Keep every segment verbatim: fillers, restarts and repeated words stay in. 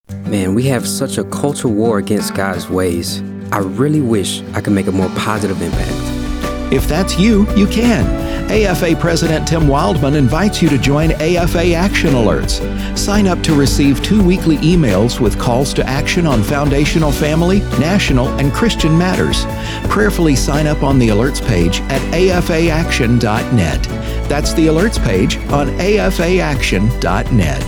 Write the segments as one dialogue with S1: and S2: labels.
S1: Man, we have such a culture war against God's ways. I really wish I could make a more positive impact.
S2: If that's you, you can. A F A President Tim Wildmon invites you to join A F A Action Alerts. Sign up to receive two weekly emails with calls to action on foundational family, national, and Christian matters. Prayerfully sign up on the alerts page at A F A action dot net. That's the alerts page on A F A action dot net.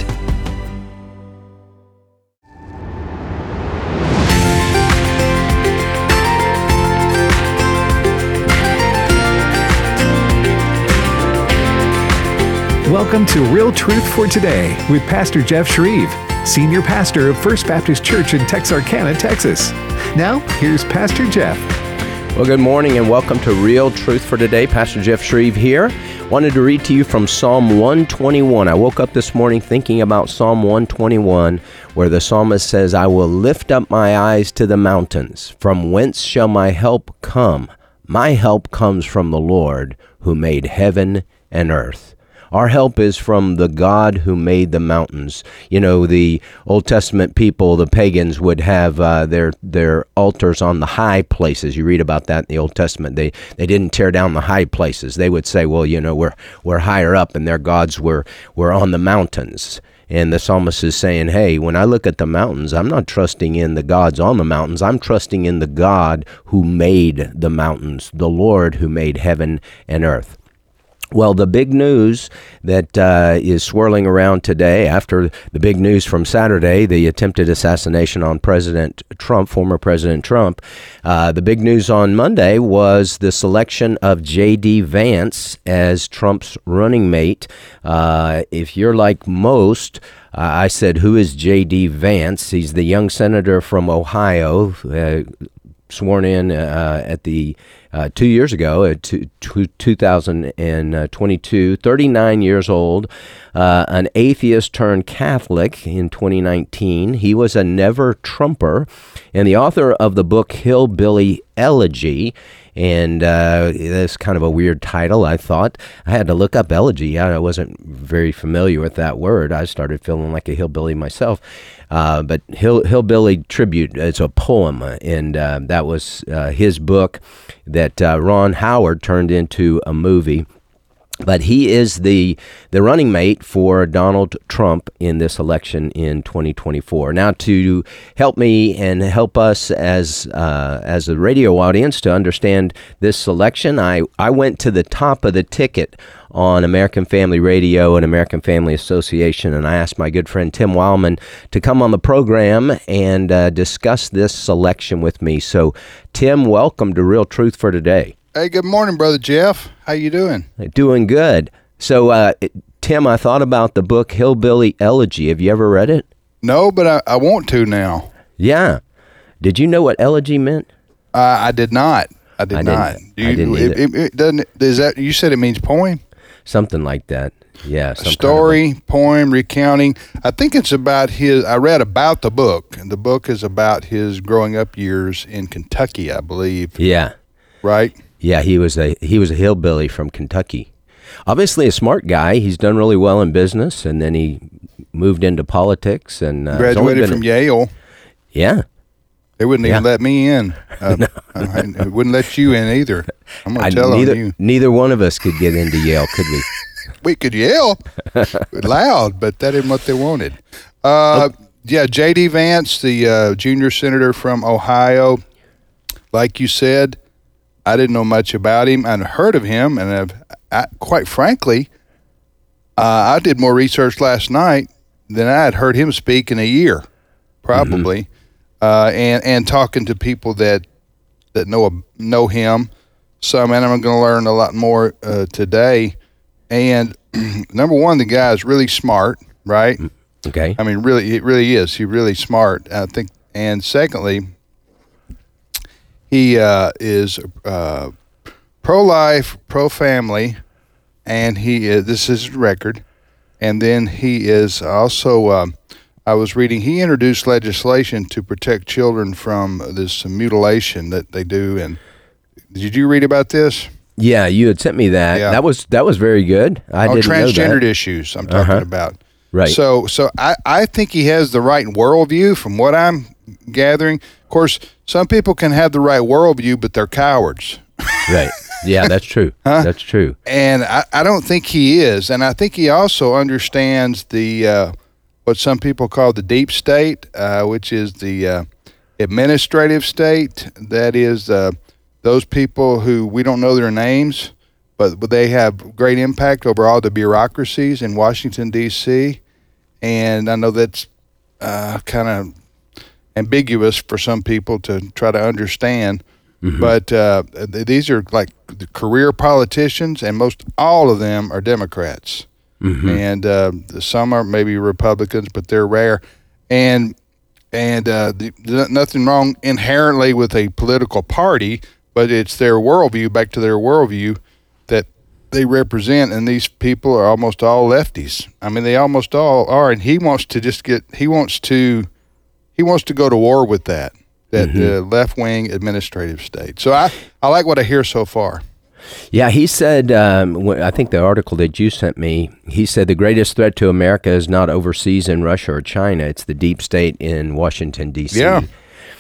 S3: Welcome to Real Truth for Today with Pastor Jeff Shreve, Senior Pastor of First Baptist Church in Texarkana, Texas. Now, here's Pastor Jeff.
S4: Well, good morning and welcome to Real Truth for Today. Pastor Jeff Shreve here. Wanted to read to you from Psalm one twenty-one. I woke up this morning thinking about Psalm one twenty-one, where the psalmist says, I will lift up my eyes to the mountains. From whence shall my help come? My help comes from the Lord who made heaven and earth. Our help is from the God who made the mountains. You know, the Old Testament people, the pagans, would have uh, their their altars on the high places. You read about that in the Old Testament. They they didn't tear down the high places. They would say, well, you know, we're we're higher up, and their gods were were on the mountains. And the psalmist is saying, hey, when I look at the mountains, I'm not trusting in the gods on the mountains. I'm trusting in the God who made the mountains, the Lord who made heaven and earth. Well, the big news that uh, is swirling around today after the big news from Saturday, the attempted assassination on President Trump, former President Trump, uh, the big news on Monday was the selection of J D. Vance as Trump's running mate. Uh, if you're like most, uh, I said, who is J D. Vance? He's the young senator from Ohio, uh, sworn in uh, at the Uh, two years ago, uh, two, two thousand twenty-two, thirty-nine years old, uh, an atheist turned Catholic in twenty nineteen. He was a never-Trumper and the author of the book Hillbilly Elegy. And uh, that's kind of a weird title, I thought. I had to look up elegy. I wasn't very familiar with that word. I started feeling like a hillbilly myself. Uh, but Hill, Hillbilly Tribute, it's a poem, and uh, that was uh, his book that uh, Ron Howard turned into a movie. But he is the the running mate for Donald Trump in this election in twenty twenty-four. Now, to help me and help us as uh, as a radio audience to understand this selection, I, I went to the top of the ticket on American Family Radio and American Family Association, and I asked my good friend Tim Wildmon to come on the program and uh, discuss this selection with me. So, Tim, welcome to Real Truth for Today.
S5: Hey, good morning, Brother Jeff. How you doing?
S4: Doing good. So, uh, Tim, I thought about the book Hillbilly Elegy. Have you ever read it?
S5: No, but I, I want to now.
S4: Yeah. Did you know what elegy meant?
S5: Uh, I did not. I did
S4: I
S5: not.
S4: Didn't,
S5: Do you,
S4: I didn't either.
S5: It, it, it doesn't. Is that you said it means poem?
S4: Something like that. Yeah.
S5: A story, kind of a, poem, recounting. I think it's about his. I read about the book, and the book is about his growing up years in Kentucky, I believe.
S4: Yeah.
S5: Right.
S4: Yeah, he was a he was a hillbilly from Kentucky. Obviously a smart guy. He's done really well in business, and then he moved into politics and uh,
S5: graduated from a, Yale.
S4: Yeah,
S5: they wouldn't
S4: yeah.
S5: even let me in. Uh,
S4: no.
S5: I, I wouldn't let you in either. I'm gonna tell
S4: neither,
S5: on you.
S4: Neither one of us could get into Yale, could we?
S5: We could yell loud, but that isn't what they wanted. Uh, oh. Yeah, J D. Vance, the uh, junior senator from Ohio, like you said. I didn't know much about him. I'd heard of him, and I've, I, quite frankly, uh, I did more research last night than I had heard him speak in a year, probably, mm-hmm. uh, and and talking to people that that know know him some, and I'm going to learn a lot more uh, today. And number one, the guy is really smart, right?
S4: Okay.
S5: I mean, really, it really is. He's really smart, I think. And secondly, he uh, is uh, pro-life, pro-family, and he is, this is his record. And then he is also, uh, I was reading, he introduced legislation to protect children from this mutilation that they do. And did you read about this?
S4: Yeah, you had sent me that.
S5: Yeah.
S4: That was that was very good. I
S5: oh,
S4: didn't know that.
S5: Transgendered issues I'm talking
S4: uh-huh.
S5: about.
S4: Right.
S5: So, so I, I think he has the right worldview from what I'm gathering. Of course, some people can have the right worldview, but they're cowards.
S4: Right. Yeah, that's true.
S5: Huh?
S4: That's true.
S5: And I, I don't think he is. And I think he also understands the uh, what some people call the deep state, uh, which is the uh, administrative state. That is uh, those people who we don't know their names, but, but they have great impact over all the bureaucracies in Washington, D C And I know that's uh, kind of ambiguous for some people to try to understand. Mm-hmm. But uh, th- these are like the career politicians, and most all of them are Democrats. Mm-hmm. And uh, some are maybe Republicans, but they're rare. And and uh, the, the, nothing wrong inherently with a political party, but it's their worldview, back to their worldview, that they represent. And these people are almost all lefties. I mean, they almost all are. And he wants to just get, he wants to, he wants to go to war with that. That mm-hmm. uh, left-wing administrative state. So I, I like what I hear so far.
S4: Yeah, he said, um, I think the article that you sent me, he said the greatest threat to America is not overseas in Russia or China, it's the deep state in Washington, D C
S5: Yeah.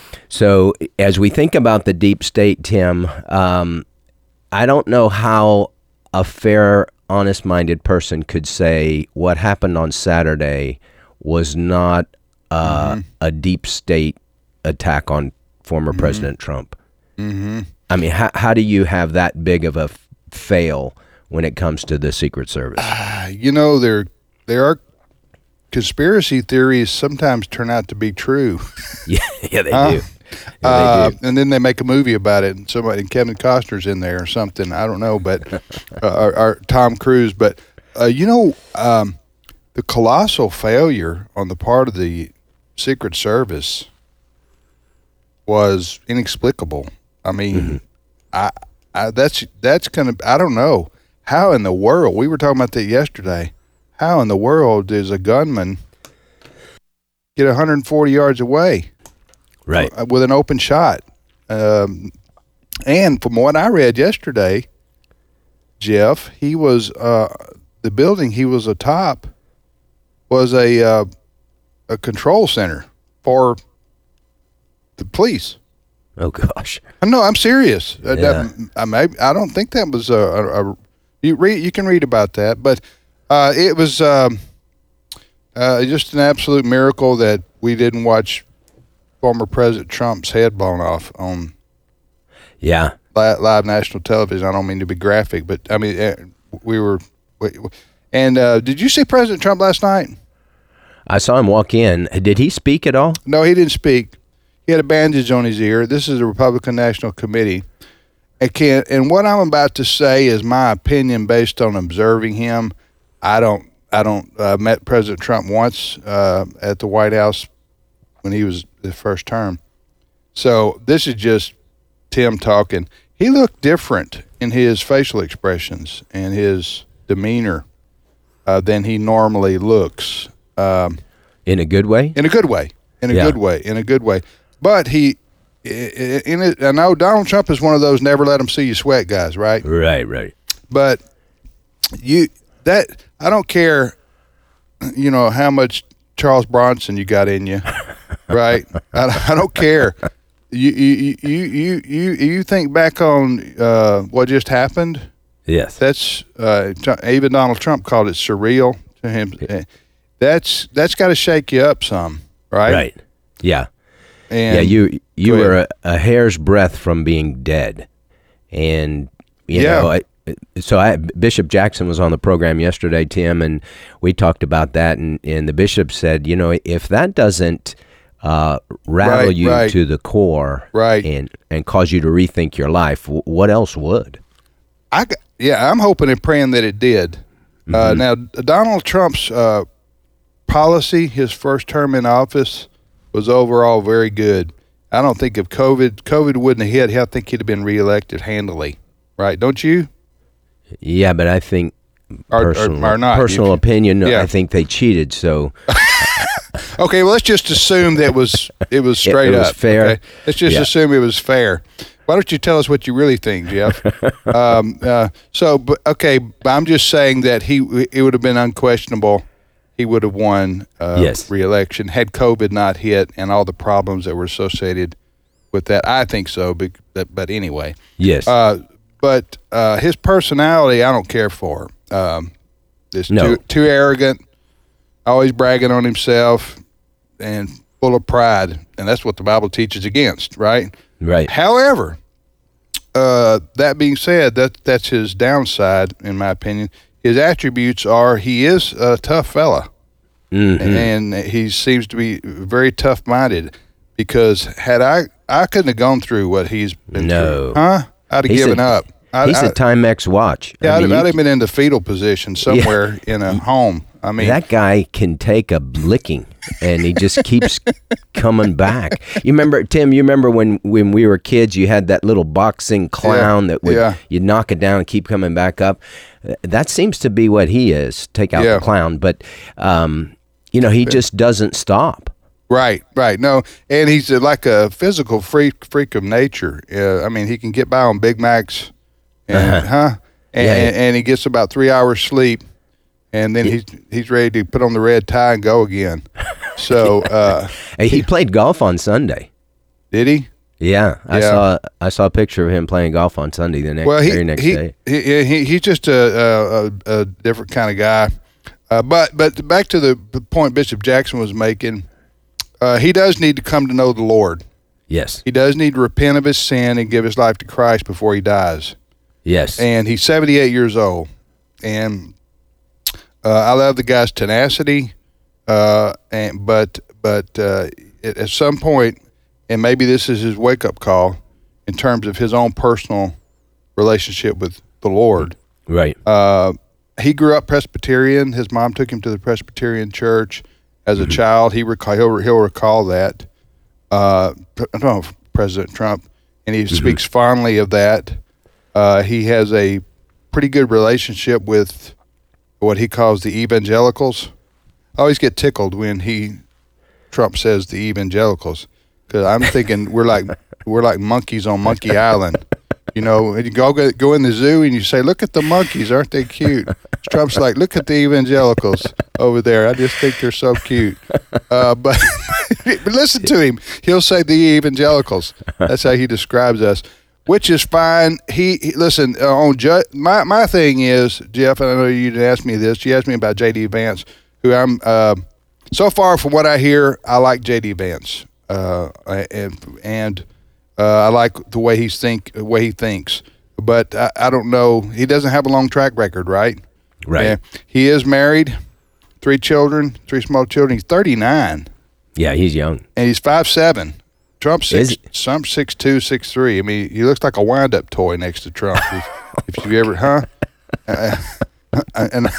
S4: So as we think about the deep state, Tim, um, I don't know how a fair, honest-minded person could say what happened on Saturday was not uh, mm-hmm. a deep state attack on former mm-hmm. President Trump. Mm-hmm. I mean, how how do you have that big of a f- fail when it comes to the Secret Service?
S5: Uh, you know, there there are conspiracy theories sometimes turn out to be true.
S4: yeah, yeah, they
S5: uh,
S4: do. Yeah,
S5: uh,
S4: they do.
S5: And then they make a movie about it, and somebody, and Kevin Costner's in there or something. I don't know, but uh, or, or Tom Cruise. But uh, you know, um, the colossal failure on the part of the Secret Service was inexplicable. I mean, mm-hmm. I, I that's that's gonna. I don't know how in the world. We were talking about that yesterday. How in the world does a gunman get one hundred forty yards away,
S4: right,
S5: with an open shot? Um, and from what I read yesterday, Jeff, he was uh, the building he was atop was a uh, a control center for the police.
S4: Oh gosh!
S5: No, I'm serious.
S4: Yeah.
S5: That, I, may, I don't think that was a, a, a you read. You can read about that, but uh, it was um, uh, just an absolute miracle that we didn't watch former President Trump's head blown off on
S4: yeah
S5: live, live national television. I don't mean to be graphic, but I mean we were. We, and uh, did you see President Trump last night?
S4: I saw him walk in. Did he speak at all?
S5: No, he didn't speak. He had a bandage on his ear. This is the Republican National Committee. And, can, and what I'm about to say is my opinion based on observing him. I don't. I don't. Uh, met President Trump once uh, at the White House when he was the first term. So this is just Tim talking. He looked different in his facial expressions and his demeanor uh, than he normally looks. Um,
S4: in a good way?
S5: In a good way. In a
S4: yeah.
S5: good way. In a good way. But he, in it, I know Donald Trump is one of those never let them see you sweat guys, right?
S4: Right, right.
S5: But you, that, I don't care, you know, how much Charles Bronson you got in you, right? I, I don't care. You, you, you, you, you, you think back on uh, what just happened?
S4: Yes.
S5: That's, uh, even Donald Trump called it surreal to him. Yeah. That's that's got to shake you up some, right?
S4: Right. Yeah.
S5: And
S4: yeah. You you were a, a hair's breadth from being dead, and you
S5: yeah.
S4: know. I, so I, Bishop Jackson was on the program yesterday, Tim, and we talked about that, and, and the bishop said, you know, if that doesn't uh, rattle
S5: right,
S4: you
S5: right.
S4: to the core,
S5: right.
S4: and and cause you to rethink your life, w- what else would?
S5: I yeah, I'm hoping and praying that it did. Mm-hmm. Uh, now, Donald Trump's uh, policy, his first term in office, was overall very good. I don't think if COVID COVID wouldn't have hit, I think he'd have been reelected handily, right? Don't you?
S4: Yeah, but I think
S5: or,
S4: personal,
S5: or, or not.
S4: personal
S5: can,
S4: opinion,
S5: yeah.
S4: I think they cheated. So
S5: okay, well, let's just assume that it was it was straight
S4: it, it was
S5: up.
S4: fair.
S5: Okay? Let's just
S4: yeah.
S5: assume it was fair. Why don't you tell us what you really think, Jeff? um, uh, so, but, okay, I'm just saying that he it would have been unquestionable. he would have won uh,
S4: Yes.
S5: re-election had COVID not hit and all the problems that were associated with that. I think so, but but, but anyway.
S4: Yes.
S5: Uh, but uh, his personality, I don't care for. Um, it's
S4: No.
S5: too too arrogant, always bragging on himself, and full of pride, and that's what the Bible teaches against, right?
S4: Right.
S5: However, uh, that being said, that that's his downside, in my opinion. His attributes are he is a tough fella,
S4: Mm-hmm.
S5: and he seems to be very tough-minded. Because had I, I couldn't have gone through what he's been
S4: No.
S5: through, huh? I'd have
S4: He's
S5: given
S4: a-
S5: up. I'd,
S4: He's a
S5: I'd,
S4: Timex watch.
S5: yeah,
S4: I
S5: I'd,
S4: mean,
S5: I'd
S4: you
S5: have been in the fetal position somewhere in a home. I mean,
S4: that guy can take a licking, and he just keeps coming back. You remember, Tim? You remember when, when we were kids? You had that little boxing clown
S5: Yeah,
S4: that would
S5: yeah.
S4: you'd knock it down and keep coming back up. Uh, That seems to be what he is. Take out
S5: Yeah.
S4: the clown, but um, you know, he just doesn't stop.
S5: right, right. No, and he's uh, like a physical freak, freak of nature. Uh, I mean, he can get by on Big Macs, and,
S4: Uh-huh.
S5: huh? And,
S4: Yeah, yeah.
S5: and, and he gets about three hours sleep, and then he's he's ready to put on the red tie and go again. So, uh,
S4: Hey, he played golf on Sunday.
S5: did he?
S4: Yeah, I
S5: Yeah.
S4: saw I saw a picture of him playing golf on Sunday the next
S5: Well, he,
S4: very next
S5: he,
S4: day.
S5: he, he he's just a, a, a, a different kind of guy. Uh, but but back to the, the point Bishop Jackson was making, uh, he does need to come to know the Lord.
S4: Yes,
S5: He does need to repent of his sin and give his life to Christ before he dies.
S4: yes,
S5: And he's seventy-eight years old. And uh, I love the guy's tenacity. Uh, and but but uh, at, at some point, and maybe this is his wake-up call in terms of his own personal relationship with the Lord.
S4: right.
S5: Uh, he grew up Presbyterian. His mom took him to the Presbyterian church as a child. He recall, he'll, he'll recall that. Uh, pre- no, President Trump, and he speaks fondly of that. Uh, he has a pretty good relationship with what he calls the evangelicals. I always get tickled when he Trump says the evangelicals, because I'm thinking we're like we're like monkeys on Monkey Island. You know, and you go go in the zoo and you say, "Look at the monkeys, aren't they cute?" Trump's like, "Look at the evangelicals over there. I just think they're so cute." Uh, but, but listen to him; he'll say the evangelicals. That's how he describes us, which is fine. He, he listen uh, on ju- my my thing is, Jeff. And I know you didn't ask me this. You asked me about J D. Vance, who I'm. Uh, so far, from what I hear, I like J D. Vance, uh, and and. Uh, I like the way he's think, the way he thinks, but I, I don't know. He doesn't have a long track record, right?
S4: Right.
S5: Yeah. He is married, three children, three small children. He's thirty-nine,
S4: Yeah, he's young.
S5: and he's five seven. Trump's
S4: Is
S5: six, some six two, six three. I mean, he looks like a wind-up toy next to Trump. if, if you ever, huh? Uh, and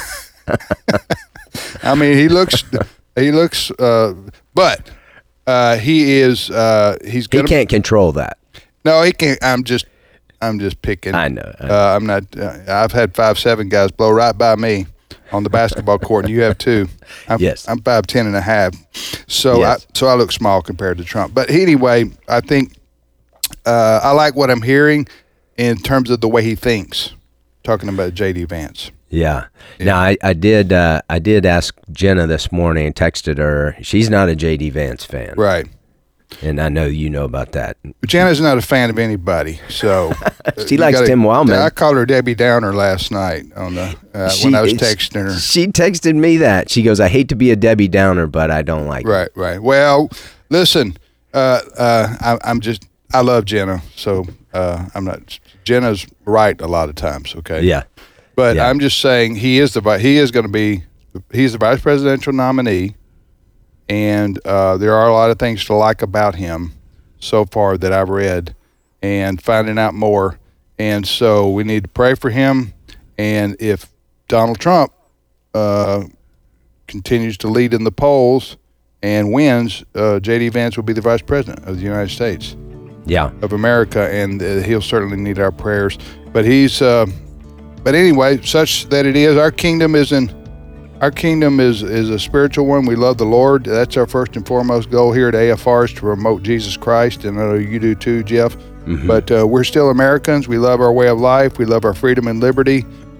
S5: I mean, he looks, he looks, uh, but. Uh, he is. Uh, he's
S4: He
S5: gonna.
S4: can't control that.
S5: No, he can't. I'm just. I'm just picking.
S4: I know. I know.
S5: Uh, I'm not. Uh, I've had five seven guys blow right by me on the basketball court, and you have too. I'm,
S4: Yes.
S5: I'm five ten and a half. So
S4: Yes.
S5: I so I look small compared to Trump. But anyway, I think uh, I like what I'm hearing in terms of the way he thinks. Talking about J D. Vance.
S4: Yeah. Now I, I did uh, I did ask Jenna this morning and texted her. She's not a J D. Vance fan,
S5: Right.
S4: and I know you know about that.
S5: But Jana's not a fan of anybody, so
S4: She
S5: you
S4: likes
S5: gotta-
S4: Tim Wildman.
S5: I called her Debbie Downer last night on the uh, when I was texting her.
S4: She texted me that. She goes, "I hate to be a Debbie Downer, but I don't like it."
S5: Right, right. Well, listen, uh, uh, I, I'm just, I love Jenna, so uh, I'm not. Jenna's right a lot of times. Okay.
S4: Yeah.
S5: But
S4: Yeah.
S5: I'm just saying he is the vi- he is going to be he's the vice presidential nominee, and uh, there are a lot of things to like about him so far that I've read, and finding out more. And so we need to pray for him. And if Donald Trump uh, continues to lead in the polls and wins, uh, J D. Vance will be the vice president of the United States
S4: Yeah.
S5: of America, and uh, he'll certainly need our prayers. But he's, uh, but anyway, such that it is. Our kingdom is in, our kingdom is is a spiritual one. We love the Lord. That's our first and foremost goal here at A F R, is to promote Jesus Christ, and I know you do too, Jeff.
S4: Mm-hmm.
S5: But uh, we're still Americans. We love our way of life. We love our freedom and liberty.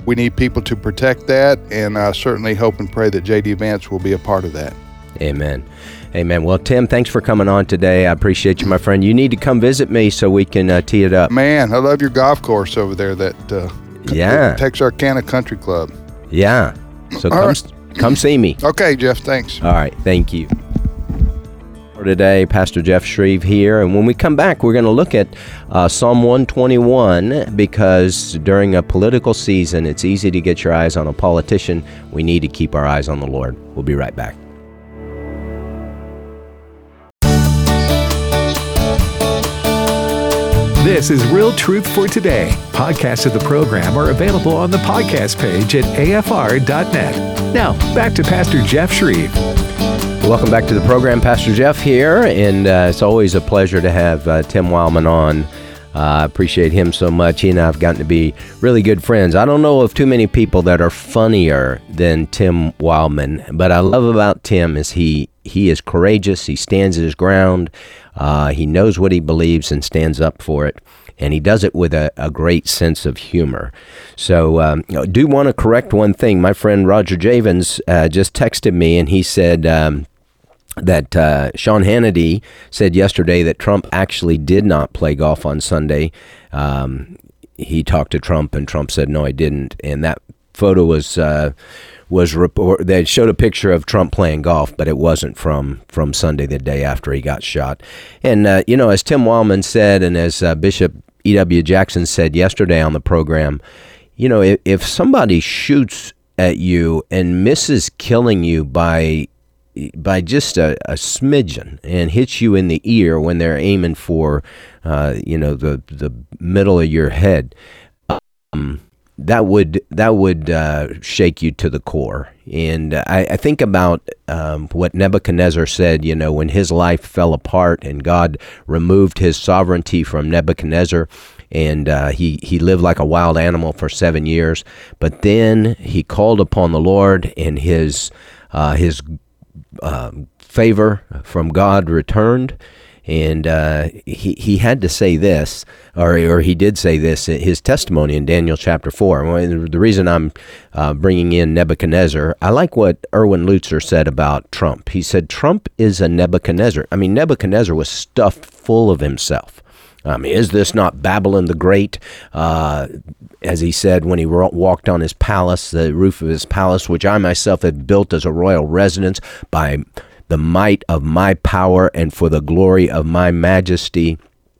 S5: we need people to protect that, and I certainly hope and pray that J D. Vance will be a part of that.
S4: Amen. Amen. Well, Tim, thanks for coming on today. I appreciate you, my friend. You need to come visit me so we can uh, tee it up.
S5: Man, I love your golf course over there, that uh,
S4: yeah.
S5: Texarkana Country Club.
S4: Yeah. So
S5: All
S4: come,
S5: right.
S4: come see me.
S5: Okay, Jeff, thanks.
S4: All right. Thank you. For today, Pastor Jeff Shreve here. And when we come back, we're going to look at uh, Psalm one twenty-one, because during a political season, it's easy to get your eyes on a politician. We need to keep our eyes on the Lord. We'll be right back.
S3: This is Real Truth for Today. Podcasts of the program are available on the podcast page at A F R dot net. Now, back to Pastor Jeff Shreve.
S4: Welcome back to the program. Pastor Jeff here, and uh, it's always a pleasure to have uh, Tim Wildman on. I uh, appreciate him so much. He and I have gotten to be really good friends. I don't know of too many people that are funnier than Tim Wildman, but I love about Tim is he he is courageous. He stands his ground. Uh, he knows what he believes and stands up for it, and he does it with a, a great sense of humor. So um, I do want to correct one thing. My friend Roger Javins uh, just texted me, and he said um, that uh, Sean Hannity said yesterday that Trump actually did not play golf on Sunday. Um, he talked to Trump, and Trump said, no, I didn't. And that photo was... Uh, was report they showed a picture of Trump playing golf, but it wasn't from from Sunday, the day after he got shot. And uh, you know, as Tim Wildman said, and as uh, Bishop E W Jackson said yesterday on the program, you know, if, if somebody shoots at you and misses killing you by by just a, a smidgen and hits you in the ear when they're aiming for uh, you know the the middle of your head. Um, That would that would uh, shake you to the core. And uh, I, I think about um, what Nebuchadnezzar said, you know, when his life fell apart and God removed his sovereignty from Nebuchadnezzar, and uh, he, he lived like a wild animal for seven years. But then he called upon the Lord, and his, uh, his uh, favor from God returned. And uh, he he had to say this, or or he did say this, his testimony in Daniel chapter four. The reason I'm uh, bringing in Nebuchadnezzar, I like what Erwin Lutzer said about Trump. He said, Trump is a Nebuchadnezzar. I mean, Nebuchadnezzar was stuffed full of himself. I mean, is this not Babylon the Great? Uh, as he said when he walked on his palace, the roof of his palace, which I myself had built as a royal residence by the might of my power and for the glory of my majesty.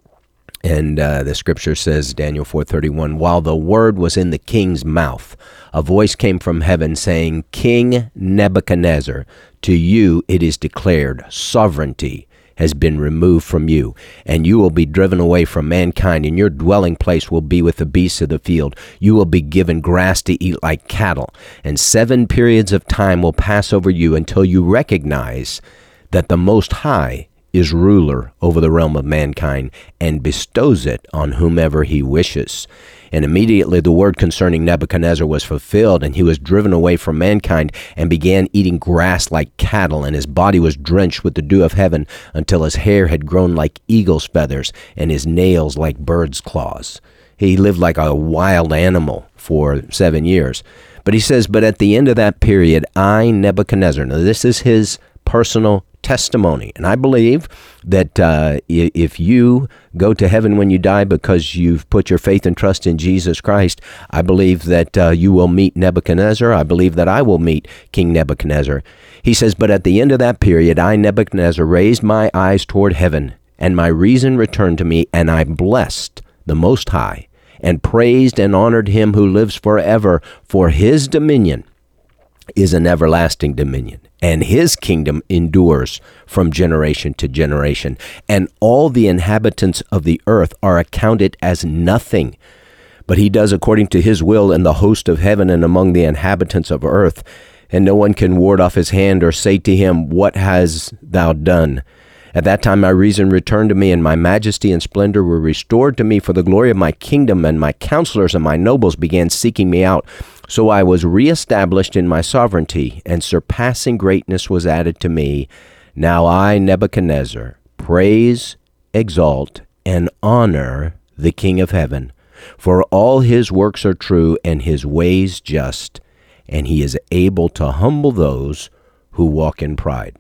S4: And uh, the scripture says, Daniel four thirty-one, while the word was in the king's mouth, a voice came from heaven saying, King Nebuchadnezzar, to you it is declared, sovereignty has been removed from you, and you will be driven away from mankind, and your dwelling place will be with the beasts of the field. You will be given grass to eat like cattle, and seven periods of time will pass over you until you recognize that the Most High is ruler over the realm of mankind and bestows it on whomever he wishes. And immediately the word concerning Nebuchadnezzar was fulfilled, and he was driven away from mankind and began eating grass like cattle, and his body was drenched with the dew of heaven until his hair had grown like eagle's feathers and his nails like bird's claws. He lived like a wild animal for seven years. But he says, but at the end of that period, I, Nebuchadnezzar, now this is his personal testimony. And I believe that uh, if you go to heaven when you die because you've put your faith and trust in Jesus Christ, I believe that uh, you will meet Nebuchadnezzar. I believe that I will meet King Nebuchadnezzar. He says, but at the end of that period, I, Nebuchadnezzar, raised my eyes toward heaven, and my reason returned to me, and I blessed the Most High, and praised and honored him who lives forever, for his dominion is an everlasting dominion, and his kingdom endures from generation to generation, and all the inhabitants of the earth are accounted as nothing. But he does according to his will in the host of heaven and among the inhabitants of earth, and no one can ward off his hand or say to him, what hast thou done? At that time my reason returned to me, and my majesty and splendor were restored to me for the glory of my kingdom, and my counselors and my nobles began seeking me out. So I was reestablished in my sovereignty, and surpassing greatness was added to me. Now I, Nebuchadnezzar, praise, exalt, and honor the King of heaven, For all his works are true, and his ways just, and he is able to humble those who walk in pride.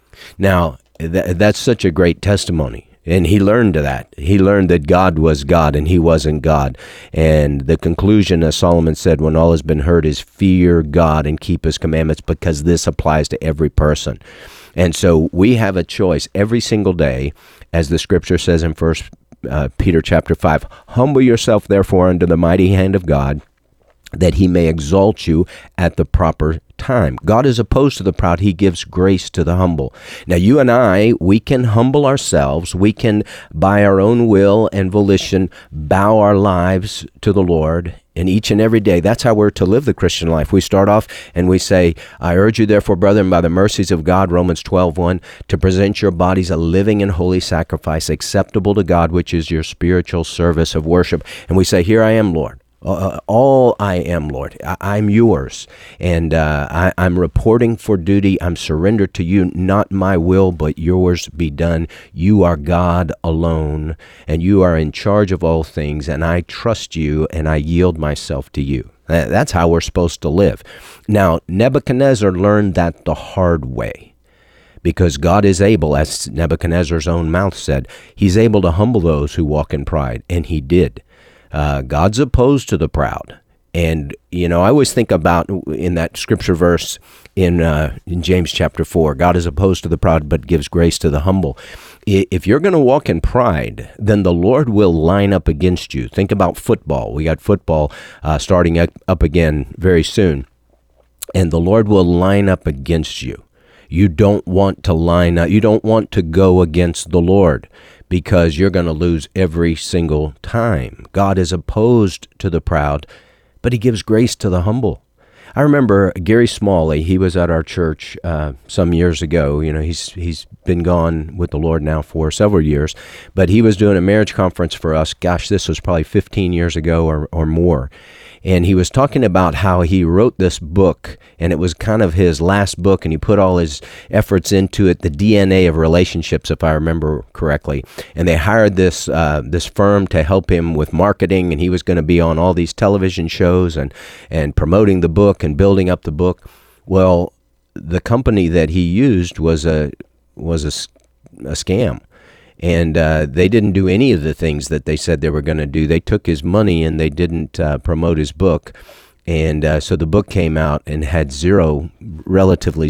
S4: Now, th- that's such a great testimony. And he learned that. He learned that God was God and he wasn't God. And the conclusion, as Solomon said, when all has been heard, is fear God and keep his commandments, because this applies to every person. And so we have a choice every single day, as the scripture says in First uh, Peter chapter five, humble yourself therefore under the mighty hand of God, that he may exalt you at the proper time. God is opposed to the proud. He gives grace to the humble. Now, you and I, we can humble ourselves. We can, by our own will and volition, bow our lives to the Lord. And each and every day, that's how we're to live the Christian life. We start off and we say, I urge you therefore, brethren, by the mercies of God, Romans twelve one, to present your bodies a living and holy sacrifice, acceptable to God, which is your spiritual service of worship. And we say, here I am, Lord. Uh, all I am, Lord. I, I'm yours, and uh, I, I'm reporting for duty. I'm surrendered to you, not my will, but yours be done. You are God alone, and you are in charge of all things, and I trust you, and I yield myself to you. That's how we're supposed to live. Now, Nebuchadnezzar learned that the hard way, because God is able, as Nebuchadnezzar's own mouth said, he's able to humble those who walk in pride, and he did. Uh, God's opposed to the proud. And, you know, I always think about in that scripture verse in uh, in James chapter four, God is opposed to the proud, but gives grace to the humble. If you're going to walk in pride, then the Lord will line up against you. Think about football. We got football uh, starting up again very soon. And the Lord will line up against you. You don't want to line up. You don't want to go against the Lord, because you're going to lose every single time. God is opposed to the proud, but he gives grace to the humble. I remember Gary Smalley. He was at our church uh, some years ago. You know, he's he's been gone with the Lord now for several years, but he was doing a marriage conference for us. Gosh, this was probably fifteen years ago or, or more. And he was talking about how he wrote this book, and it was kind of his last book, and he put all his efforts into it, the D N A of relationships, if I remember correctly. And they hired this uh, this firm to help him with marketing, and he was going to be on all these television shows and, and promoting the book and building up the book. Well, the company that he used was a was a, a scam. And uh, they didn't do any of the things that they said they were going to do. They took his money and they didn't uh, promote his book. And uh, so the book came out and had zero, relatively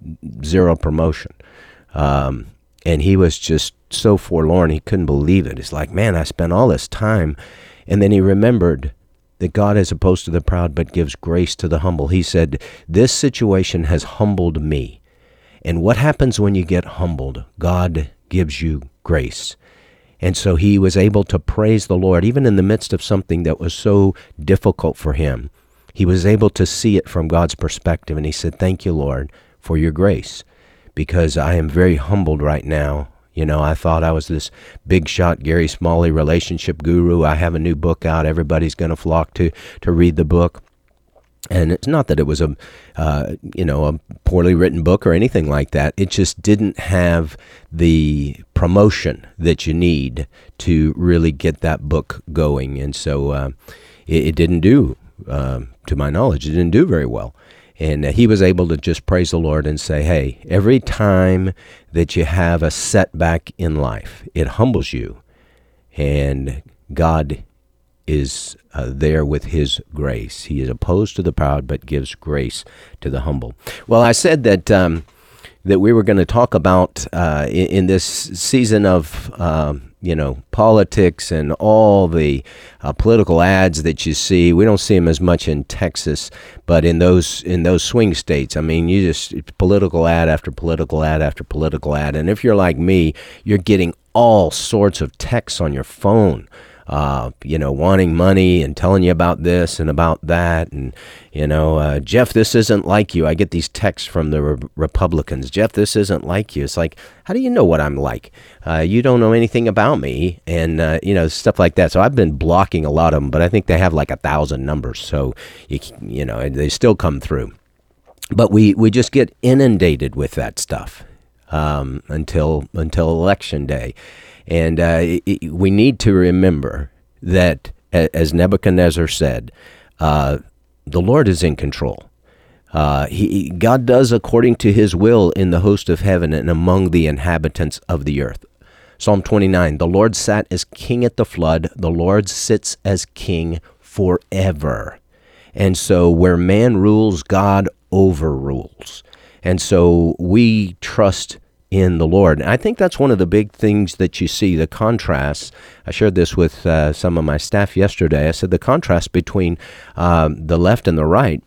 S4: zero promotion. Um, and he was just so forlorn. He couldn't believe it. It's like, man, I spent all this time. And then he remembered that God is opposed to the proud, but gives grace to the humble. He said, this situation has humbled me. And what happens when you get humbled? God gives you grace. And so he was able to praise the Lord, even in the midst of something that was so difficult for him. He was able to see it from God's perspective. And he said, thank you, Lord, for your grace, because I am very humbled right now. You know, I thought I was this big shot Gary Smalley relationship guru. I have a new book out. Everybody's going to flock to to read the book. And it's not that it was a, uh, you know, a poorly written book or anything like that. It just didn't have the promotion that you need to really get that book going. And so uh, it, it didn't do, uh, to my knowledge, it didn't do very well. And he was able to just praise the Lord and say, hey, every time that you have a setback in life, it humbles you. And God is uh, there with his grace. He is opposed to the proud, but gives grace to the humble. Well, I said that um, that we were going to talk about uh, in, in this season of um, you know politics and all the uh, political ads that you see. We don't see them as much in Texas, but in those in those swing states, I mean, you just political ad after political ad after political ad. And if you're like me, you're getting all sorts of texts on your phone. Uh, you know, wanting money and telling you about this and about that. And, you know, uh, Jeff, this isn't like you. I get these texts from the re- Republicans. Jeff, this isn't like you. It's like, how do you know what I'm like? Uh, you don't know anything about me. And, uh, you know, stuff like that. So I've been blocking a lot of them, but I think they have like a thousand numbers. So, you, you know, they still come through. But we, we just get inundated with that stuff um, until until Election Day. And uh, it, we need to remember that as Nebuchadnezzar said, uh, the Lord is in control. Uh, he, God does according to his will in the host of heaven and among the inhabitants of the earth. Psalm twenty-nine, the Lord sat as king at the flood. The Lord sits as king forever. And so where man rules, God overrules. And so we trust in the Lord. And I think that's one of the big things that you see, the contrast. I shared this with uh, some of my staff yesterday. I said the contrast between um, the left and the right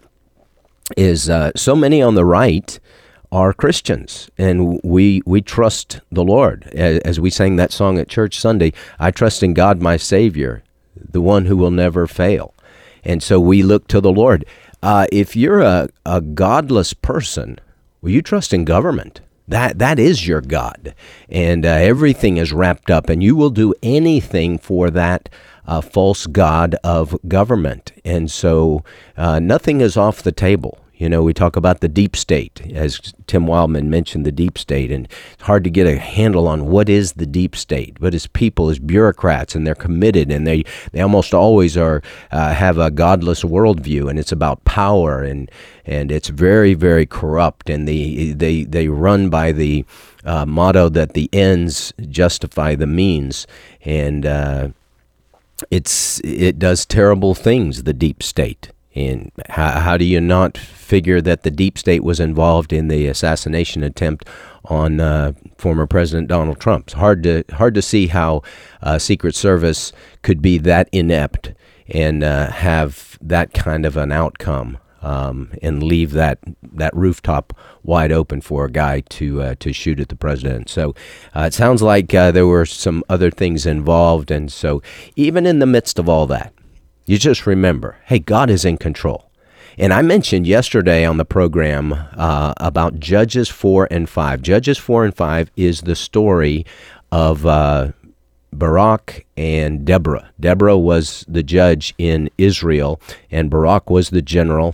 S4: is uh, so many on the right are Christians, and we we trust the Lord. As, as we sang that song at church Sunday, I trust in God my Savior, the one who will never fail. And so we look to the Lord. Uh, if you're a, a godless person, well, you trust in government. That that is your God, and uh, everything is wrapped up, and you will do anything for that uh, false god of government. And so uh, nothing is off the table. You know, we talk about the deep state, as Tim Wildman mentioned, the deep state, and it's hard to get a handle on what is the deep state. But as people, as bureaucrats, and they're committed, and they, they almost always are uh, have a godless worldview, and it's about power, and and it's very, very corrupt, and the, they they run by the uh, motto that the ends justify the means, and uh, it's it does terrible things, the deep state. And how, how do you not figure that the deep state was involved in the assassination attempt on uh, former President Donald Trump? It's hard to hard to see how uh, Secret Service could be that inept and uh, have that kind of an outcome um, and leave that that rooftop wide open for a guy to uh, to shoot at the president. So uh, it sounds like uh, there were some other things involved, and so even in the midst of all that, you just remember, hey, God is in control. And I mentioned yesterday on the program uh, about Judges four and five. Judges four and five is the story of uh, Barak and Deborah. Deborah was the judge in Israel, and Barak was the general.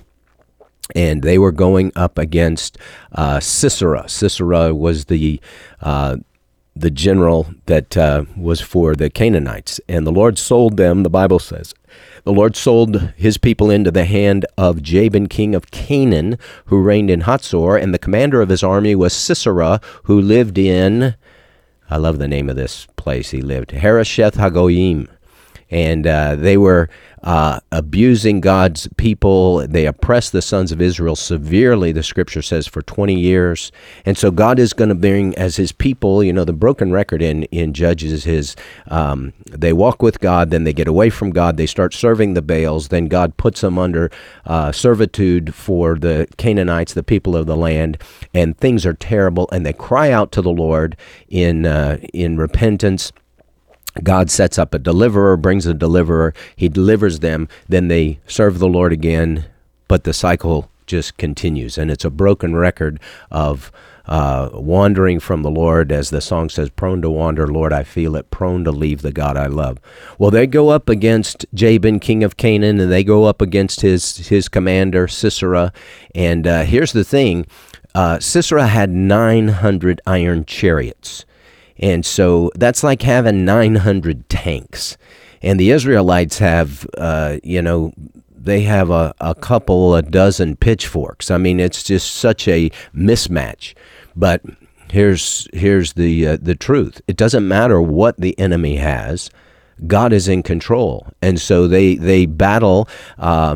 S4: And they were going up against uh, Sisera. Sisera was the uh, the general that uh, was for the Canaanites. And the Lord sold them, the Bible says. The Lord sold his people into the hand of Jabin, king of Canaan, who reigned in Hatzor, and the commander of his army was Sisera, who lived in, I love the name of this place he lived, Harosheth Hagoyim. And uh, they were uh, abusing God's people. They oppressed the sons of Israel severely, the scripture says, for twenty years. And so God is going to bring as his people, you know, the broken record in, in Judges is um, they walk with God, then they get away from God, they start serving the Baals, then God puts them under uh, servitude for the Canaanites, the people of the land, and things are terrible, and they cry out to the Lord in uh, in repentance. God sets up a deliverer, brings a deliverer, he delivers them, then they serve the Lord again, but the cycle just continues. And it's a broken record of uh, wandering from the Lord, as the song says, prone to wander, Lord, I feel it, prone to leave the God I love. Well, they go up against Jabin, king of Canaan, and they go up against his, his commander, Sisera. And uh, here's the thing, uh, Sisera had nine hundred iron chariots. And so that's like having nine hundred tanks. And the Israelites have, uh, you know, they have a, a couple, a dozen pitchforks. I mean, it's just such a mismatch. But here's here's the uh, the truth. It doesn't matter what the enemy has. God is in control. And so they, they battle, uh,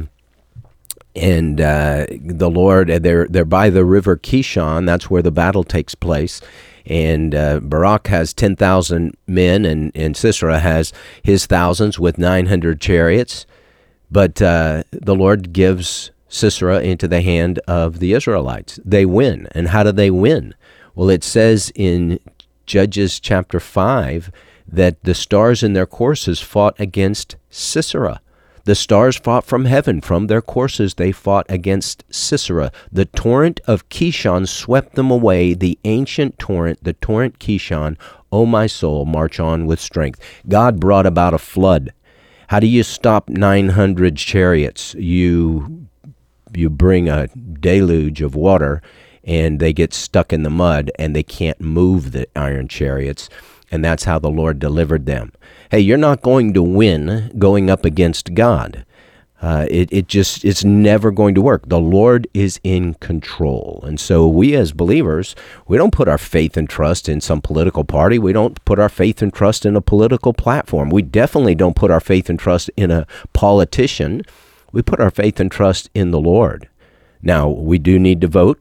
S4: and uh, the Lord, they're, they're by the river Kishon. That's where the battle takes place. And uh, Barak has ten thousand men, and, and Sisera has his thousands with nine hundred chariots. But uh, the Lord gives Sisera into the hand of the Israelites. They win. And how do they win? Well, it says in Judges chapter five that the stars in their courses fought against Sisera. The stars fought from heaven. From their courses they fought against Sisera. The torrent of Kishon swept them away. The ancient torrent, the torrent Kishon, O my soul, march on with strength. God brought about a flood. How do you stop nine hundred chariots? You, you bring a deluge of water, and they get stuck in the mud, and they can't move the iron chariots. And that's how the Lord delivered them. Hey, you're not going to win going up against God. Uh, it, it just, it's never going to work. The Lord is in control. And so we as believers, we don't put our faith and trust in some political party. We don't put our faith and trust in a political platform. We definitely don't put our faith and trust in a politician. We put our faith and trust in the Lord. Now, we do need to vote,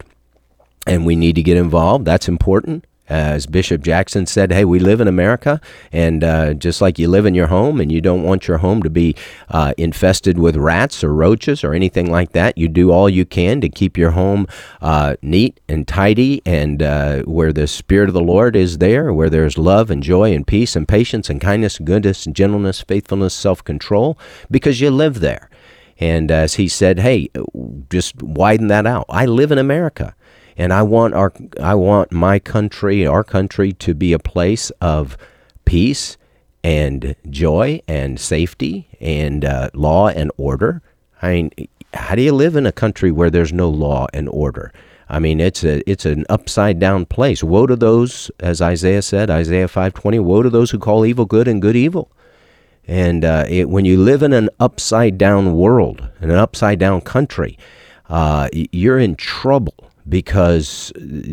S4: and we need to get involved. That's important. As Bishop Jackson said, hey, we live in America, and uh, just like you live in your home and you don't want your home to be uh, infested with rats or roaches or anything like that, you do all you can to keep your home uh, neat and tidy, and uh, where the Spirit of the Lord is there, where there's love and joy and peace and patience and kindness and goodness and gentleness, faithfulness, self-control, because you live there. And as he said, hey, just widen that out. I live in America. And I want our, I want my country, our country, to be a place of peace and joy and safety and uh, law and order. I mean, how do you live in a country where there's no law and order? I mean, it's a it's an upside down place. Woe to those, as Isaiah said, Isaiah five twenty. Woe to those who call evil good and good evil. And uh, it, when you live in an upside down world, in an upside down country, uh, you're in trouble. Because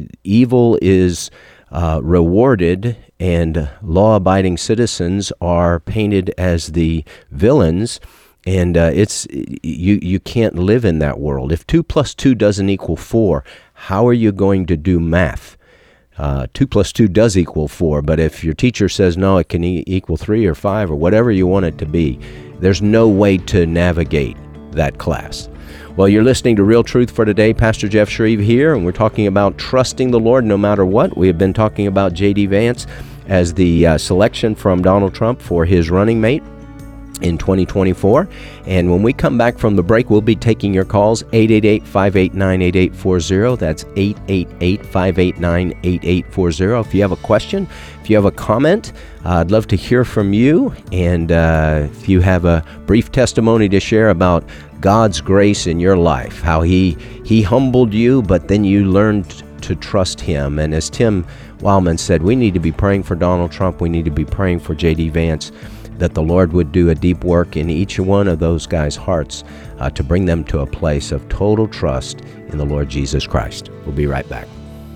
S4: evil is uh, rewarded and law-abiding citizens are painted as the villains, and uh, it's you you can't live in that world. If two plus two doesn't equal four, how are you going to do math? Uh, two plus two does equal four, but if your teacher says no, it can e- equal three or five or whatever you want it to be, there's no way to navigate that class. Well, you're listening to Real Truth for Today. Pastor Jeff Shreve here, and we're talking about trusting the Lord no matter what. We have been talking about J D. Vance as the uh, selection from Donald Trump for his running mate in twenty twenty-four. And when we come back from the break, we'll be taking your calls, eight eight eight, five eight nine, eight eight four zero. That's eight eight eight, five eight nine, eight eight four zero. If you have a question, if you have a comment, uh, I'd love to hear from you. And uh, if you have a brief testimony to share about God's grace in your life, how he he humbled you, but then you learned to trust him. And as Tim Wildman said, we need to be praying for Donald Trump. We need to be praying for J D. Vance, that the Lord would do a deep work in each one of those guys' hearts uh, to bring them to a place of total trust in the Lord Jesus Christ. We'll be right back.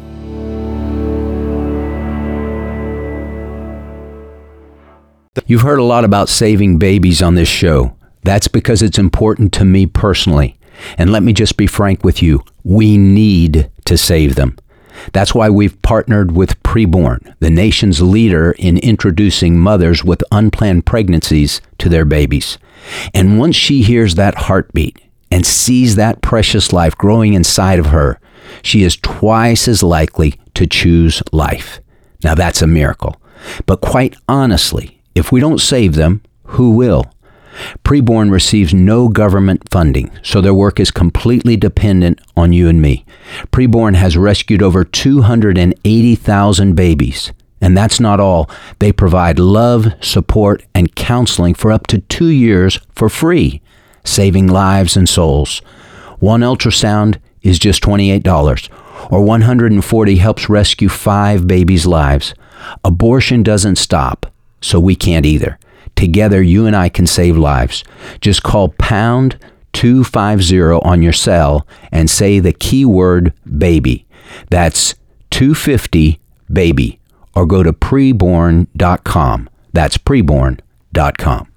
S6: You've heard a lot about saving babies on this show. That's because it's important to me personally. And let me just be frank with you. We need to save them. That's why we've partnered with Preborn, the nation's leader in introducing mothers with unplanned pregnancies to their babies. And once she hears that heartbeat and sees that precious life growing inside of her, she is twice as likely to choose life. Now that's a miracle. But quite honestly, if we don't save them, who will? Preborn receives no government funding, so their work is completely dependent on you and me. Preborn has rescued over two hundred eighty thousand babies. And that's not all. They provide love, support, and counseling for up to two years for free, saving lives and souls. One ultrasound is just twenty-eight dollars, or one hundred forty helps rescue five babies' lives. Abortion doesn't stop, so we can't either. Together, you and I can save lives. Just call pound two fifty on your cell and say the keyword baby. That's two fifty baby. Or go to preborn dot com. That's preborn dot com.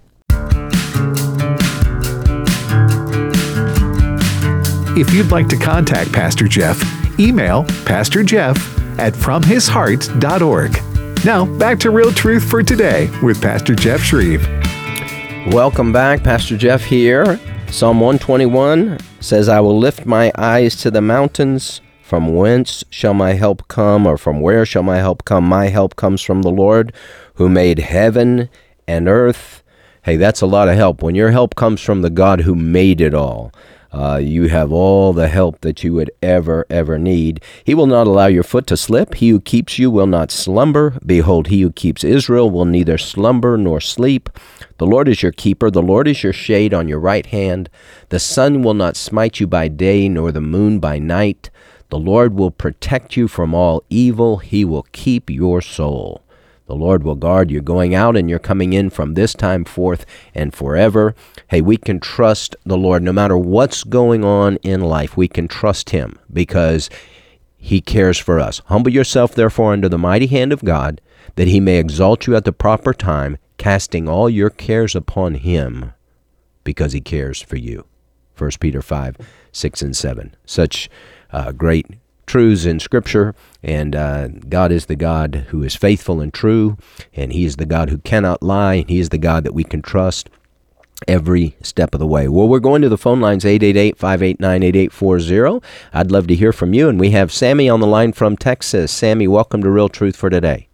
S3: If you'd like to contact Pastor Jeff, email pastor jeff at from his heart dot org. Now, back to Real Truth for Today with Pastor Jeff Shreve.
S4: Welcome back. Pastor Jeff here. Psalm one twenty-one says, I will lift my eyes to the mountains. From whence shall my help come, or from where shall my help come? My help comes from the Lord who made heaven and earth. Hey, that's a lot of help. When your help comes from the God who made it all, Uh, you have all the help that you would ever, ever need. He will not allow your foot to slip. He who keeps you will not slumber. Behold, he who keeps Israel will neither slumber nor sleep. The Lord is your keeper. The Lord is your shade on your right hand. The sun will not smite you by day, nor the moon by night. The Lord will protect you from all evil. He will keep your soul. The Lord will guard your going out and your coming in from this time forth and forever. Hey, we can trust the Lord no matter what's going on in life. We can trust him because he cares for us. Humble yourself, therefore, under the mighty hand of God, that he may exalt you at the proper time, casting all your cares upon him, because he cares for you. First Peter five, six, and seven. Such uh, great truths in Scripture, and uh, God is the God who is faithful and true, and he is the God who cannot lie, and he is the God that we can trust every step of the way. Well, we're going to the phone lines, eight eight eight, five eight nine, eight eight four zero. I'd love to hear from you, and we have Sammy on the line from Texas. Sammy, welcome to Real Truth for Today.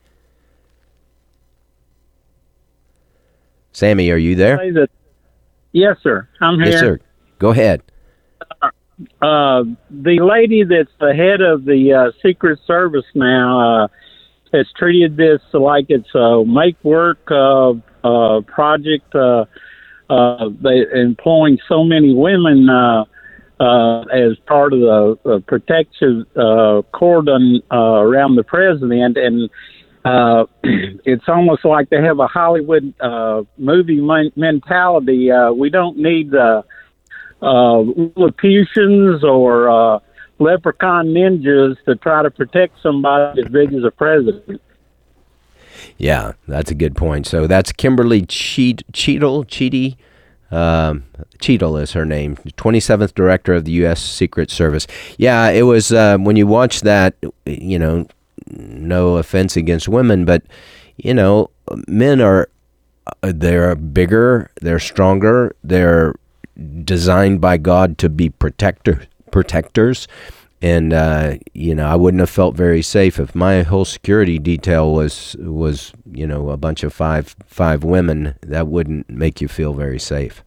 S4: Sammy, are you there?
S7: Yes, sir. I'm here.
S4: Yes, sir. Go ahead.
S7: Uh, the lady that's the head of the uh, Secret Service now uh, has treated this like it's a make-work uh, uh, project. Uh, uh, they employing so many women uh, uh, as part of the uh, protective uh, cordon uh, around the president, and uh, it's almost like they have a Hollywood uh, movie men- mentality. Uh, we don't need uh, uh, Lilliputians or uh, leprechaun ninjas to try to protect somebody as big as a president.
S4: Yeah, that's a good point. So that's Kimberly Cheat, Cheadle, Cheaty, um, Cheadle is her name, twenty-seventh Director of the U S Secret Service. Yeah, it was, uh, when you watch that, you know, no offense against women, but, you know, men are, they're bigger, they're stronger, they're designed by God to be protector, protectors. And, uh, you know, I wouldn't have felt very safe if my whole security detail was, was you know, a bunch of five five women. That wouldn't make you feel very safe.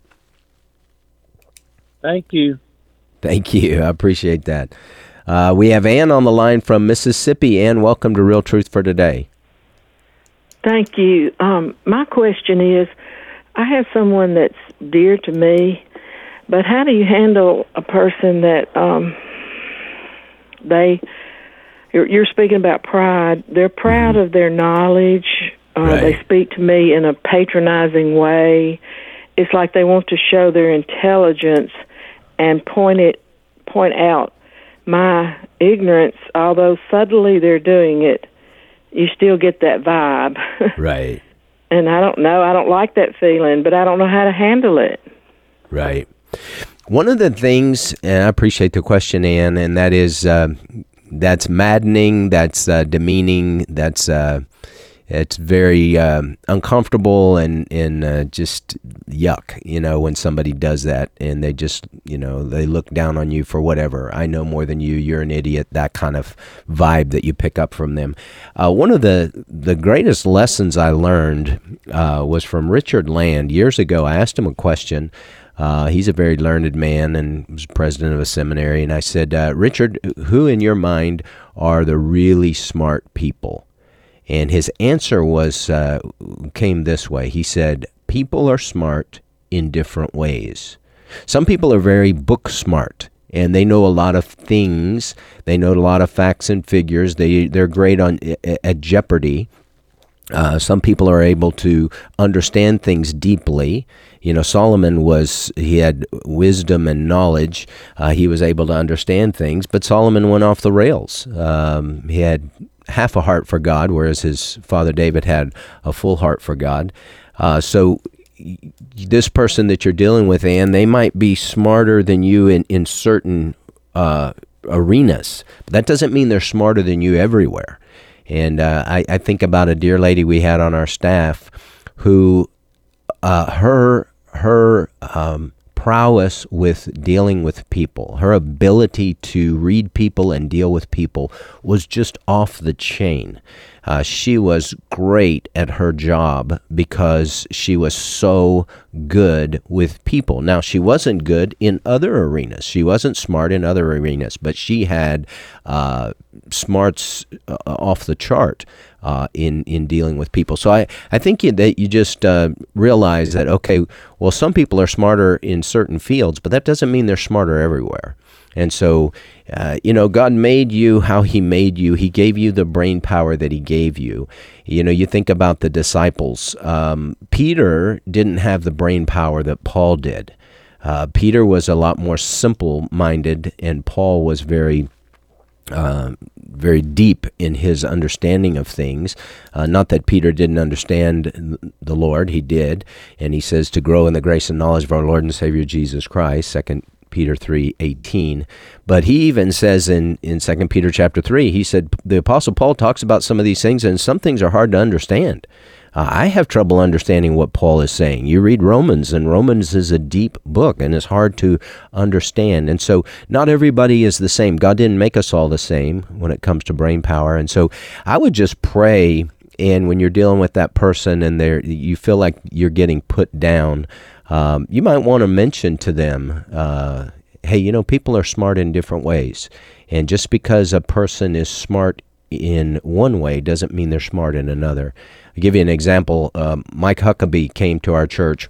S7: Thank you.
S4: Thank you. I appreciate that. Uh, we have Ann on the line from Mississippi. Ann, welcome to Real Truth for Today.
S8: Thank you. Um, my question is, I have someone that's dear to me, but how do you handle a person that... Um, They, you're, you're speaking about pride. They're proud of their knowledge. Uh,
S4: Right.
S8: They speak to me in a patronizing way. It's like they want to show their intelligence and point it, point out my ignorance. Although subtly they're doing it, you still get that vibe.
S4: Right.
S8: And I don't know. I don't like that feeling, but I don't know how to handle it.
S4: Right. One of the things, and I appreciate the question, Ann, and that is, uh, that's maddening, that's uh, demeaning, that's uh, it's very um, uncomfortable and, and uh, just yuck, you know, when somebody does that and they just, you know, they look down on you for whatever. I know more than you, you're an idiot, that kind of vibe that you pick up from them. Uh, one of the, the greatest lessons I learned uh, was from Richard Land. Years ago, I asked him a question. Uh, he's a very learned man and was president of a seminary. And I said, uh, Richard, who in your mind are the really smart people? And his answer was uh, came this way. He said, people are smart in different ways. Some people are very book smart, and they know a lot of things. They know a lot of facts and figures. They, they're great on at Jeopardy. Uh, some people are able to understand things deeply. You know, Solomon was, he had wisdom and knowledge. Uh, he was able to understand things, but Solomon went off the rails. Um, he had half a heart for God, whereas his father David had a full heart for God. Uh, so this person that you're dealing with, Ann, they might be smarter than you in, in certain uh, arenas, but that doesn't mean they're smarter than you everywhere. And uh, I, I think about a dear lady we had on our staff who uh, her her um, prowess with dealing with people, her ability to read people and deal with people was just off the chain. Uh, she was great at her job because she was so good with people. Now, she wasn't good in other arenas. She wasn't smart in other arenas, but she had uh, smarts uh, off the chart uh, in, in dealing with people. So I, I think you, that you just uh, realize that, okay, well, some people are smarter in certain fields, but that doesn't mean they're smarter everywhere. And so, uh, you know, God made you how he made you. He gave you the brain power that he gave you. You know, you think about the disciples. Um, Peter didn't have the brain power that Paul did. Uh, Peter was a lot more simple-minded, and Paul was very Uh, very deep in his understanding of things. Uh, not that Peter didn't understand the Lord, he did. And he says to grow in the grace and knowledge of our Lord and Savior Jesus Christ, Second Peter three eighteen. But he even says in, in Second Peter chapter three, he said, the Apostle Paul talks about some of these things, and some things are hard to understand. Uh, I have trouble understanding what Paul is saying. You read Romans, and Romans is a deep book, and it's hard to understand. And so not everybody is the same. God didn't make us all the same when it comes to brain power. And so I would just pray, and when you're dealing with that person and they're, you feel like you're getting put down, um, you might want to mention to them, uh, hey, you know, people are smart in different ways. And just because a person is smart in one way doesn't mean they're smart in another. I'll give you an example. Um, Mike Huckabee came to our church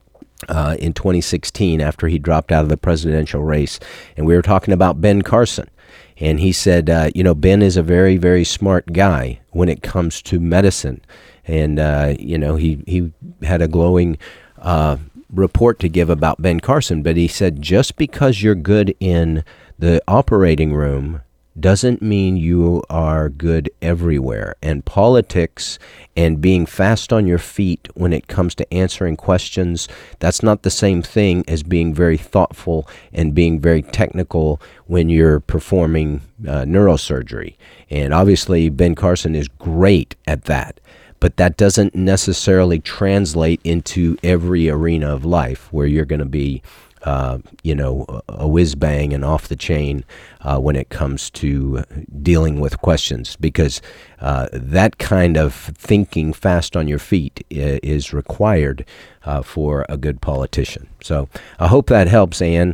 S4: uh, in twenty sixteen after he dropped out of the presidential race, and we were talking about Ben Carson. And he said, uh, you know, Ben is a very, very smart guy when it comes to medicine. And, uh, you know, he, he had a glowing uh, report to give about Ben Carson, but he said, just because you're good in the operating room doesn't mean you are good everywhere. And politics and being fast on your feet when it comes to answering questions, that's not the same thing as being very thoughtful and being very technical when you're performing uh, neurosurgery. And obviously, Ben Carson is great at that. But that doesn't necessarily translate into every arena of life where you're going to be Uh, you know, a whiz-bang and off the chain uh, when it comes to dealing with questions, because uh, that kind of thinking fast on your feet I- is required uh, for a good politician. So I hope that helps, Ann.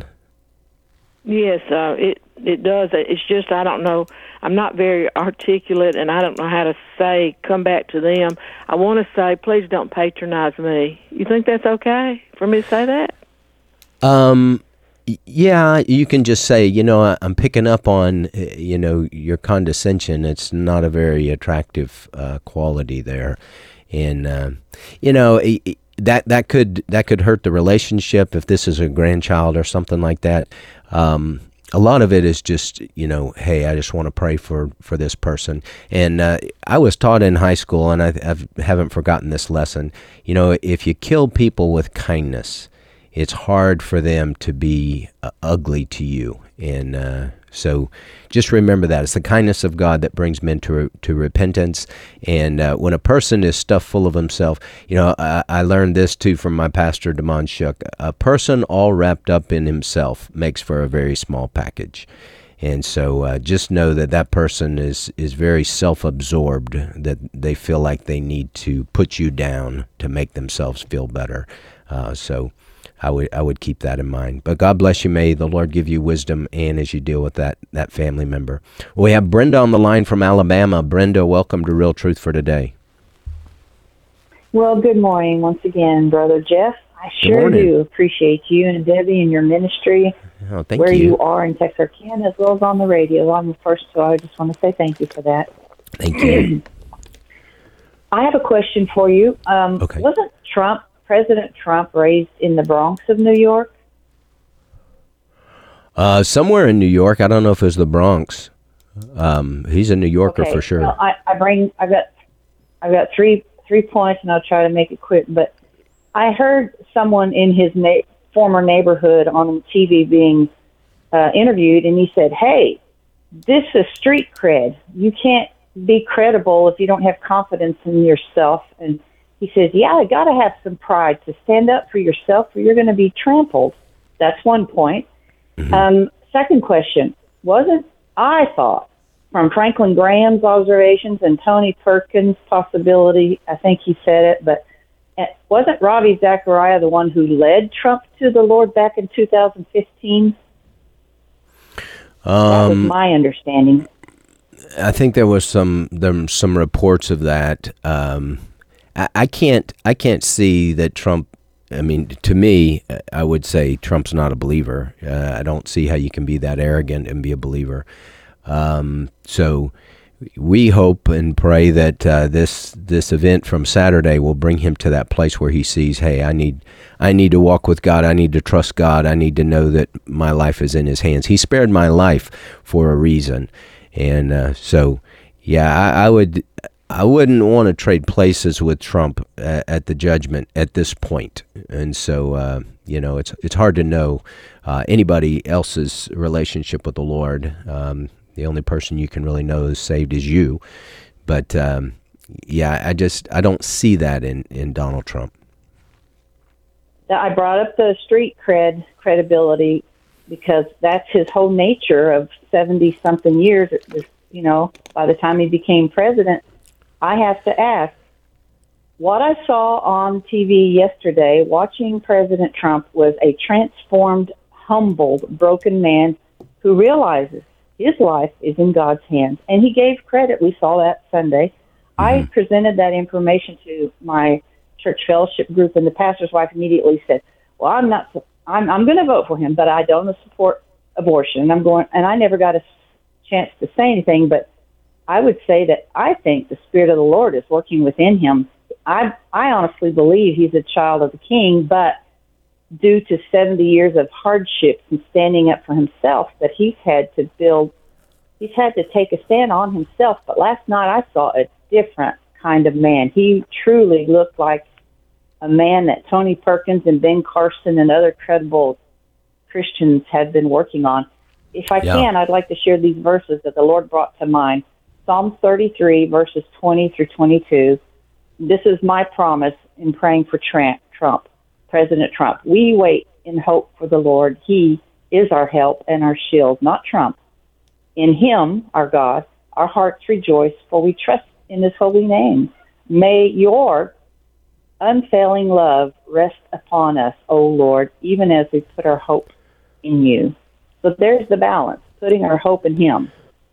S8: Yes, uh, it it does. It's just I don't know. I'm not very articulate, and I don't know how to say, come back to them. I want to say, please don't patronize me. You think that's okay for me to say that?
S4: Um, yeah, you can just say, you know, I'm picking up on, you know, your condescension. It's not a very attractive uh, quality there. And, uh, you know, that that could that could hurt the relationship if this is a grandchild or something like that. Um, a lot of it is just, you know, hey, I just want to pray for, for this person. And uh, I was taught in high school, and I I've, haven't forgotten this lesson, you know, if you kill people with kindness, it's hard for them to be uh, ugly to you. And uh, so just remember that. It's the kindness of God that brings men to to repentance. And uh, when a person is stuffed full of himself, you know, I, I learned this too from my pastor, Damon Shook. A person all wrapped up in himself makes for a very small package. And so uh, just know that that person is, is very self-absorbed, that they feel like they need to put you down to make themselves feel better. Uh, so I would I would keep that in mind. But God bless you. May the Lord give you wisdom, and as you deal with that that family member. We have Brenda on the line from Alabama. Brenda, welcome to Real Truth for Today.
S9: Well, good morning once again, Brother Jeff. I sure do appreciate you and Debbie and your ministry,
S4: oh, thank
S9: where
S4: you.
S9: you are in Texarkana as well as on the radio. I'm the first, so I just want to say thank you for that.
S4: Thank you.
S9: I have a question for you. Um,
S4: okay.
S9: Wasn't Trump, President Trump, raised in the Bronx of New York?
S4: Uh, somewhere in New York. I don't know if it was the Bronx. Um, he's a New Yorker
S9: okay.
S4: for sure.
S9: Well, I, I bring. I got. I got three three points, and I'll try to make it quick. But I heard someone in his na- former neighborhood on T V being uh, interviewed, and he said, "Hey, this is street cred. You can't be credible if you don't have confidence in yourself." And he says, "Yeah, I got to have some pride to stand up for yourself, or you're going to be trampled." That's one point. Mm-hmm. Um, second question: wasn't I thought from Franklin Graham's observations and Tony Perkins' possibility? I think he said it, but wasn't Ravi Zachariah the one who led Trump to the Lord back in two thousand fifteen? Um, that was my understanding.
S4: I think there was some there some reports of that. Um, I, I can't I can't see that Trump I mean, to me, I would say Trump's not a believer. Uh, I don't see how you can be that arrogant and be a believer. Um, so we hope and pray that uh, this this event from Saturday will bring him to that place where he sees, hey, I need I need to walk with God. I need to trust God. I need to know that my life is in his hands. He spared my life for a reason. And uh, so, yeah, I, I would I wouldn't want to trade places with Trump at, at the judgment at this point. And so, uh, you know, it's it's hard to know uh, anybody else's relationship with the Lord. Um, the only person you can really know is saved is you. But, um, yeah, I just I don't see that in, in Donald Trump.
S9: I brought up the street cred credibility because that's his whole nature of seventy-something years. It was, you know, by the time he became president, I have to ask, what I saw on T V yesterday watching President Trump was a transformed, humbled, broken man who realizes his life is in God's hands. And he gave credit. We saw that Sunday. Mm-hmm. I presented that information to my church fellowship group, and the pastor's wife immediately said, well, I'm not, I'm, I'm going to vote for him, but I don't support abortion. And I'm going, and I never got a chance to say anything, but I would say that I think the Spirit of the Lord is working within him. I, I honestly believe he's a child of the King, but due to seventy years of hardships and standing up for himself, that he's had to build, he's had to take a stand on himself. But last night I saw a different kind of man. He truly looked like a man that Tony Perkins and Ben Carson and other credible Christians have been working on. If I yeah. can, I'd like to share these verses that the Lord brought to mind. Psalm thirty-three, verses twenty through twenty-two. This is my promise in praying for Trump, President Trump. We wait in hope for the Lord. He is our help and our shield, not Trump. In him, our God, our hearts rejoice, for we trust in his holy name. May your unfailing love rest upon us, O Lord, even as we put our hope in you. So there's the balance, putting our hope in him.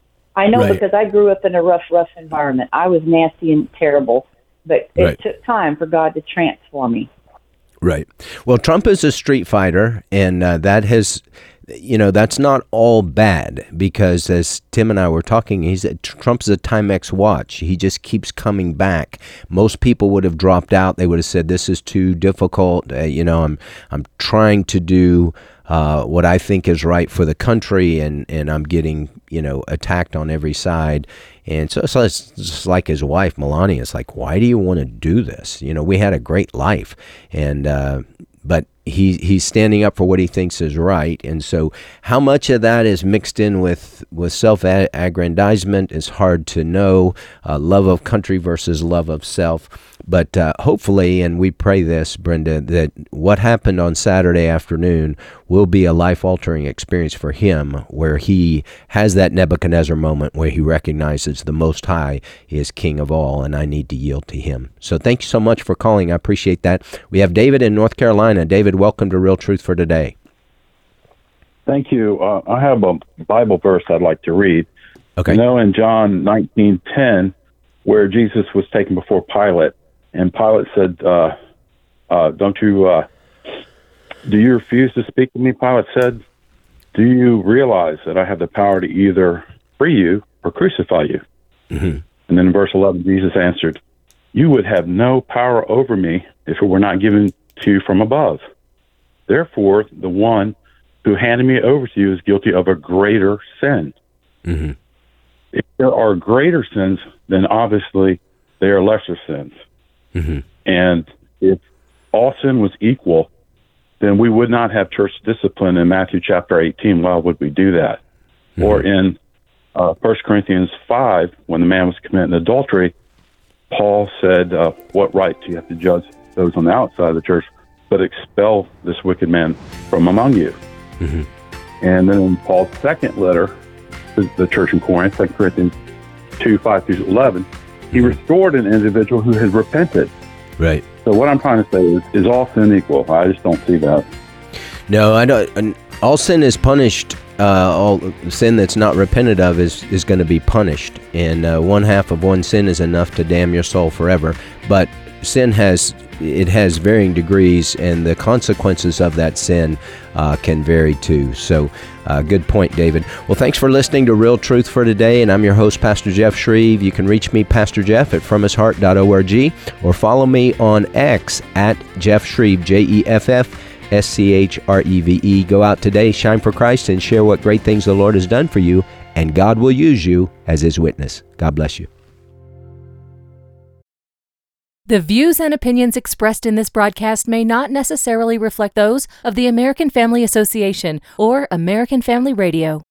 S9: I know right. because I grew up in a rough, rough environment. I was nasty and terrible, but it right. took time for God to transform me.
S4: Right. Well, Trump is a street fighter, and uh, that has, you know, that's not all bad, because as Tim and I were talking, he's Trump's a Timex watch. He just keeps coming back. Most people would have dropped out. They would have said, this is too difficult. Uh, you know, I'm I'm trying to do uh, what I think is right for the country, and, and I'm getting, you know, attacked on every side. And so, so it's just like his wife, Melania. It's like, why do you want to do this? You know, we had a great life. And, uh, but he he's standing up for what he thinks is right. And so how much of that is mixed in with, with self-aggrandizement is hard to know. Uh, love of country versus love of self. But uh, hopefully, and we pray this, Brenda, that what happened on Saturday afternoon will be a life-altering experience for him, where he has that Nebuchadnezzar moment where he recognizes the Most High is King of all, and I need to yield to him. So thank you so much for calling. I appreciate that. We have David in North Carolina. David, welcome to Real Truth for Today.
S10: Thank you. Uh, I have a Bible verse I'd like to read.
S4: Okay.
S10: You know, in John nineteen ten, where Jesus was taken before Pilate, and Pilate said, uh, uh, don't you, uh, do you refuse to speak to me? Pilate said, do you realize that I have the power to either free you or crucify you? Mm-hmm. And then in verse eleven, Jesus answered, you would have no power over me if it were not given to you from above. Therefore, the one who handed me over to you is guilty of a greater sin. Mm-hmm. If there are greater sins, then obviously they are lesser sins. Mm-hmm. And if all sin was equal, then we would not have church discipline in Matthew chapter eighteen. Why would we do that? Mm-hmm. Or in uh, First Corinthians five, when the man was committing adultery, Paul said, uh, what right do you have to judge those on the outside of the church, but expel this wicked man from among you? Mm-hmm. And then in Paul's second letter to the church in Corinth, Second Corinthians two, five through eleven, he restored an individual who had repented.
S4: Right.
S10: So what I'm trying to say is, is all sin equal? I just don't see that.
S4: No, I don't. All sin is punished. Uh, all sin that's not repented of is, is going to be punished. And uh, one half of one sin is enough to damn your soul forever. But sin has it has varying degrees, and the consequences of that sin uh, can vary too. So uh, good point, David. Well, thanks for listening to Real Truth for Today, and I'm your host, Pastor Jeff Shreve. You can reach me, Pastor Jeff, at from his heart dot org, or follow me on X at Jeff Shreve, J E F F S C H R E V E. Go out today, shine for Christ, and share what great things the Lord has done for you, and God will use you as His witness. God bless you.
S11: The views and opinions expressed in this broadcast may not necessarily reflect those of the American Family Association or American Family Radio.